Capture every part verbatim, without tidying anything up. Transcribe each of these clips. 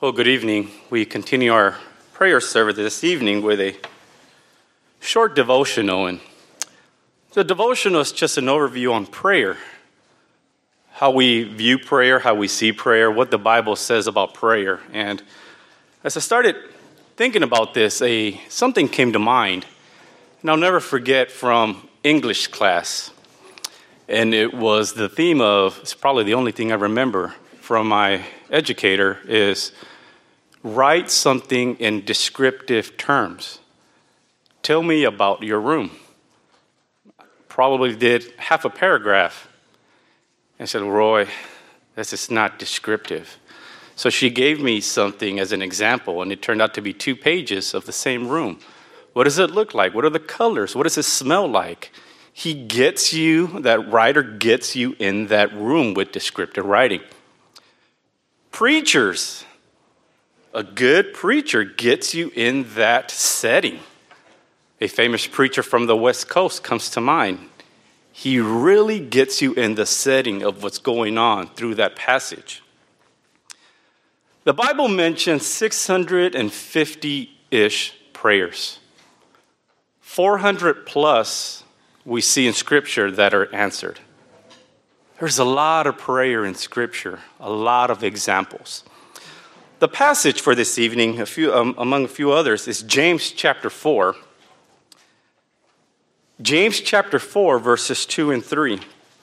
Well, good evening. We continue our prayer service this evening with a short devotional. And the devotional is just an overview on prayer, how we view prayer, how we see prayer, what the Bible says about prayer. And as I started thinking about this, a something came to mind, and I'll never forget from English class. And it was the theme of, it's probably the only thing I remember from my educator, is write something in descriptive terms. Tell me about your room. Probably did half a paragraph. I said, Roy, this is not descriptive. So she gave me something as an example, and it turned out to be two pages of the same room. What does it look like? What are the colors? What does it smell like? He gets you, that writer gets you in that room with descriptive writing. Preachers, a good preacher gets you in that setting. A famous preacher from the West Coast comes to mind. He really gets you in the setting of what's going on through that passage. The Bible mentions six hundred fifty-ish prayers. four hundred plus we see in Scripture that are answered. There's a lot of prayer in Scripture, a lot of examples. The passage for this evening, a few, um, among a few others, is James chapter four. James chapter four, verses two and three.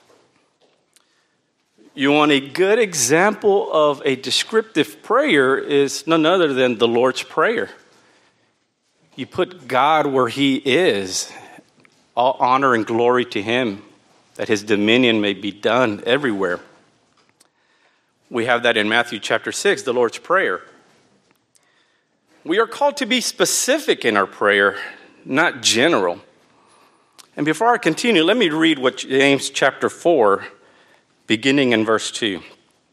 You want a good example of a descriptive prayer is none other than the Lord's Prayer. You put God where He is, all honor and glory to Him, that His dominion may be done everywhere. We have that in Matthew chapter six, the Lord's Prayer. We are called to be specific in our prayer, not general. And before I continue, let me read what James chapter four, beginning in verse two.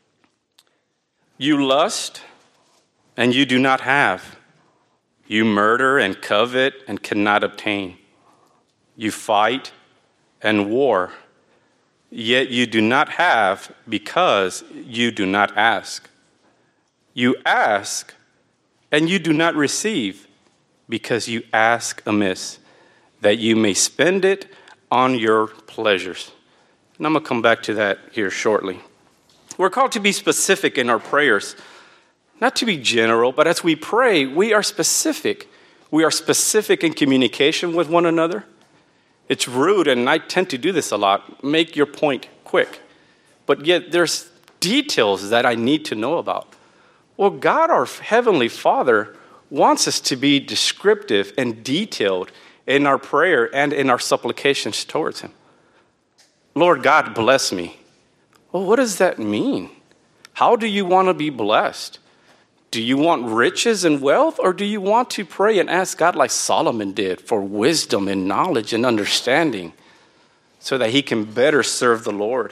You lust, and you do not have. You murder and covet and cannot obtain. You fight and war, yet you do not have because you do not ask. You ask, and you do not receive because you ask amiss, that you may spend it on your pleasures. And I'm going to come back to that here shortly. We're called to be specific in our prayers, not to be general, but as we pray, we are specific. We are specific in communication with one another. It's rude, and I tend to do this a lot. Make your point quick. But yet there's details that I need to know about. Well, God, our Heavenly Father, wants us to be descriptive and detailed in our prayer and in our supplications towards Him. Lord God, bless me. Well, what does that mean? How do you want to be blessed? Do you want riches and wealth, or do you want to pray and ask God like Solomon did for wisdom and knowledge and understanding so that he can better serve the Lord?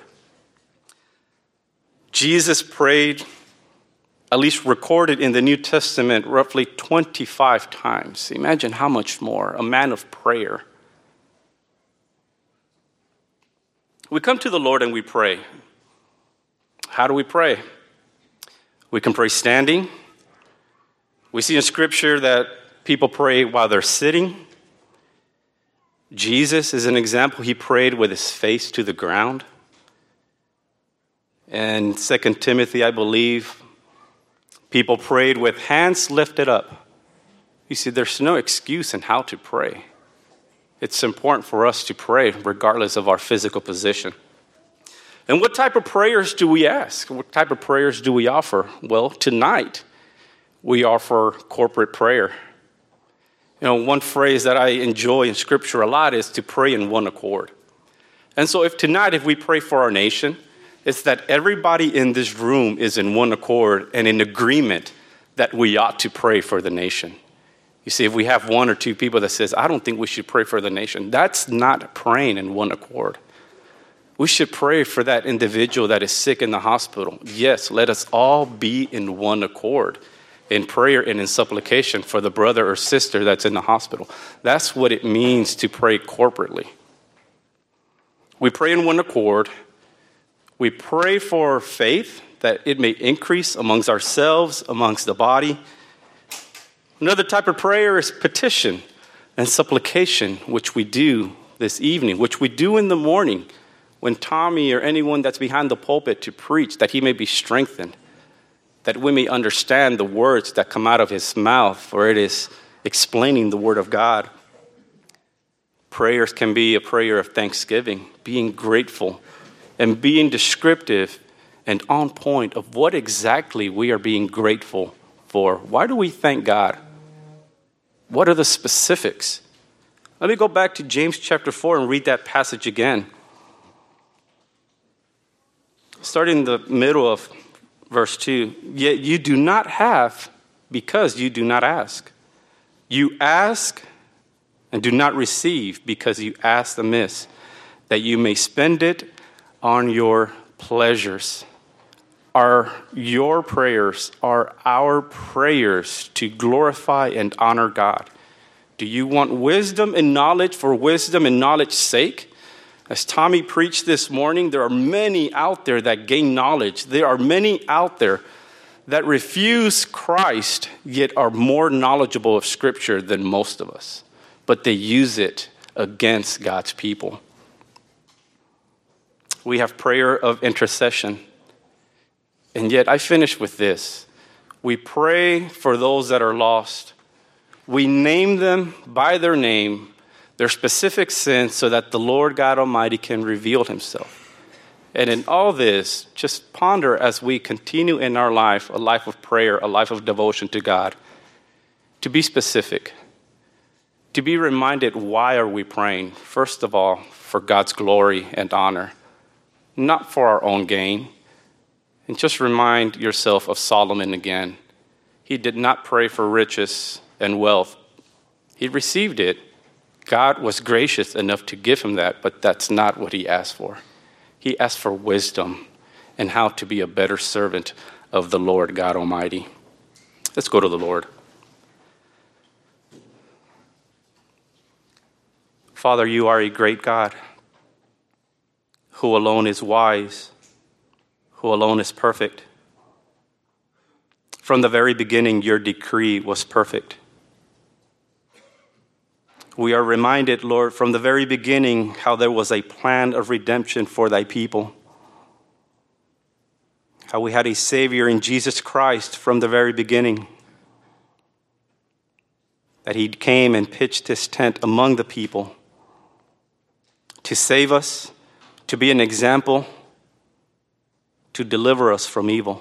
Jesus prayed, at least recorded in the New Testament, roughly twenty-five times. Imagine how much more, a man of prayer. We come to the Lord and we pray. How do we pray? We can pray standing. We see in Scripture that people pray while they're sitting. Jesus is an example. He prayed with his face to the ground. And Second Timothy, I believe, people prayed with hands lifted up. You see, there's no excuse in how to pray. It's important for us to pray regardless of our physical position. And what type of prayers do we ask? What type of prayers do we offer? Well, tonight, we offer corporate prayer. You know, one phrase that I enjoy in Scripture a lot is to pray in one accord. And so if tonight, if we pray for our nation, it's that everybody in this room is in one accord and in agreement that we ought to pray for the nation. You see, if we have one or two people that says, I don't think we should pray for the nation, that's not praying in one accord. We should pray for that individual that is sick in the hospital. Yes, let us all be in one accord in prayer and in supplication for the brother or sister that's in the hospital. That's what it means to pray corporately. We pray in one accord. We pray for faith, that it may increase amongst ourselves, amongst the body. Another type of prayer is petition and supplication, which we do this evening, which we do in the morning when Tommy or anyone that's behind the pulpit to preach, that he may be strengthened, that we may understand the words that come out of his mouth, for it is explaining the word of God. Prayers can be a prayer of thanksgiving, being grateful, and being descriptive and on point of what exactly we are being grateful for. Why do we thank God? What are the specifics? Let me go back to James chapter four and read that passage again. Starting in the middle of verse two, yet you do not have because you do not ask. You ask and do not receive because you ask amiss, that you may spend it on your pleasures. Are your prayers, are our prayers to glorify and honor God? Do you want wisdom and knowledge for wisdom and knowledge's sake? As Tommy preached this morning, there are many out there that gain knowledge. There are many out there that refuse Christ, yet are more knowledgeable of Scripture than most of us. But they use it against God's people. We have prayer of intercession. And yet I finish with this. We pray for those that are lost. We name them by their name, their specific sins, so that the Lord God Almighty can reveal himself. And in all this, just ponder as we continue in our life, a life of prayer, a life of devotion to God, to be specific, to be reminded, why are we praying? First of all, for God's glory and honor, not for our own gain. And just remind yourself of Solomon again. He did not pray for riches and wealth. He received it. God was gracious enough to give him that, but that's not what he asked for. He asked for wisdom and how to be a better servant of the Lord God Almighty. Let's go to the Lord. Father, you are a great God who alone is wise, who alone is perfect. From the very beginning, your decree was perfect. We are reminded, Lord, from the very beginning, how there was a plan of redemption for thy people. How we had a Savior in Jesus Christ from the very beginning. That he came and pitched his tent among the people to save us, to be an example, to deliver us from evil.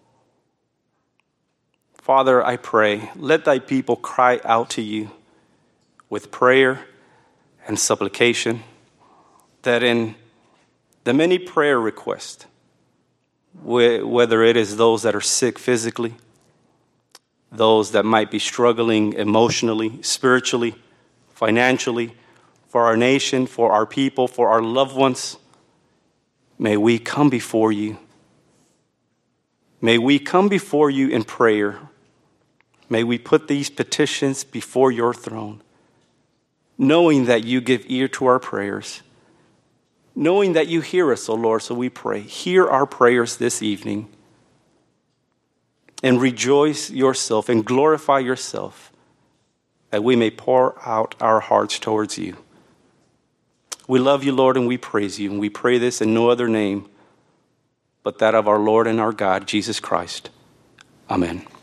Father, I pray, let thy people cry out to you with prayer and supplication, that in the many prayer requests, whether it is those that are sick physically, those that might be struggling emotionally, spiritually, financially, for our nation, for our people, for our loved ones, may we come before you. May we come before you in prayer. May we put these petitions before your throne, knowing that you give ear to our prayers, knowing that you hear us, O Lord, so we pray. Hear our prayers this evening and rejoice yourself and glorify yourself, that we may pour out our hearts towards you. We love you, Lord, and we praise you, and we pray this in no other name but that of our Lord and our God, Jesus Christ. Amen.